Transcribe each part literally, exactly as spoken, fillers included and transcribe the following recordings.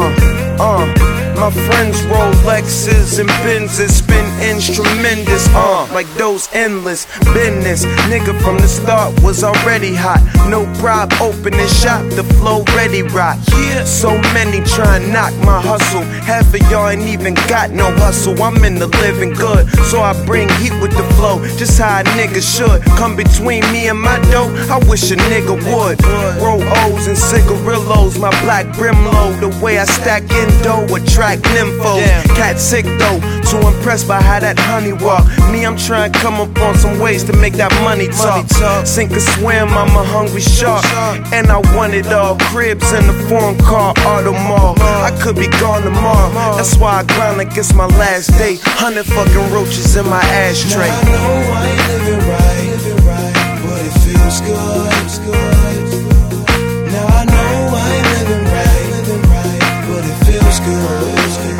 Uh, uh. My friends roll Lexus and Benzes, spin instrumentous, uh, like those endless business. Nigga from the start was already hot. No prop, opening shop, the flow ready rock. Yeah, so many try and knock my hustle. Half of y'all ain't even got no hustle. I'm in the living good, so I bring heat with the flow, just how a nigga should. Come between me and my dough, I wish a nigga would. Roll O's and cigarillos, my black brim low. The way I stack endo, attract nymphos. Cat sick though, too impressed by how that honey walk. Me, I'm trying to come up on some ways to make that money talk. Sink or swim, I'm a hungry shark, and I want it all. Cribs in the foreign car, auto mall. I could be gone tomorrow, that's why I grind like it's my last day. Hundred fucking roaches in my ashtray. Now I know I ain't living right, but it feels good. Now I know I ain't living right, but it feels good.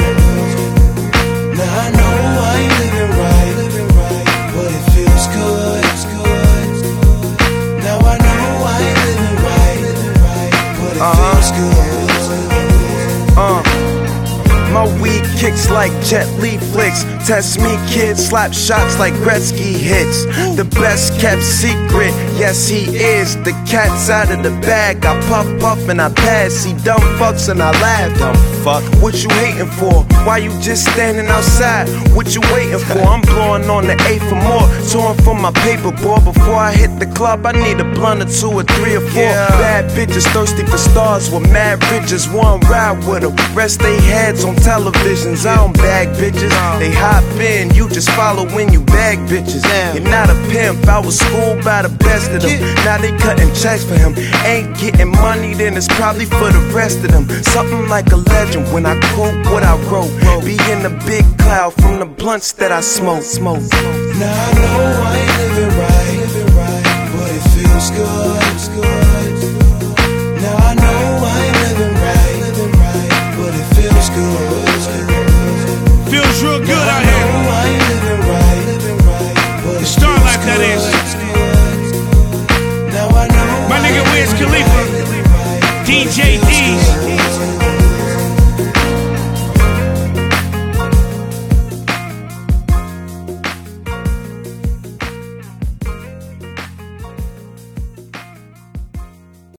Now I know I ain't living right, but it feels good. Now I know I ain't living right, but it feels good. Uh. My weed kicks like Jet Li flicks. Test me, kid, slap shots like Gretzky hits. The best kept secret, yes he is. The cat's out of the bag, I puff puff and I pass. See dumb fucks and I laugh. Dumb fuck, what you hating for? Why you just standing outside? What you waiting for? I'm blowing on the eight for more, torn from my paper boy. Before I hit the club, I need a blunt or two or three or four. Yeah. Bad bitches thirsty for stars with mad riches. One ride with them, rest they heads on televisions. I don't bag bitches, they hop in, you just follow when you bag bitches. You're not a pimp, I was schooled by the best of them. Now they cutting checks for him. Ain't getting money, then it's probably for the rest of them. Something like a legend when I quote what I wrote. Be in a big cloud from the blunts that I smoke. Smoke. Now I know I ain't living